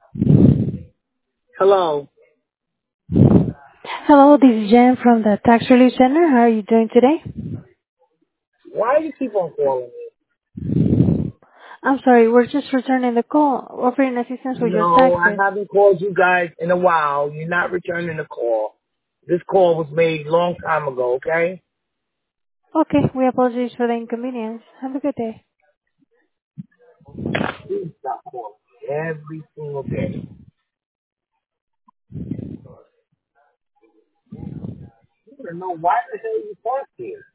Hello. Hello, this is Jen from the Tax Relief Center. How are you doing today? Why do you keep on calling me? I'm sorry, we're just returning the call, offering assistance with your No, I taxes. haven't called you guys in a while. You're not returning the call. This call was made a long time ago, okay? Okay, we apologize for the inconvenience. Have a good day. Please stop calling me every single day. You don't know why the hell you parked here.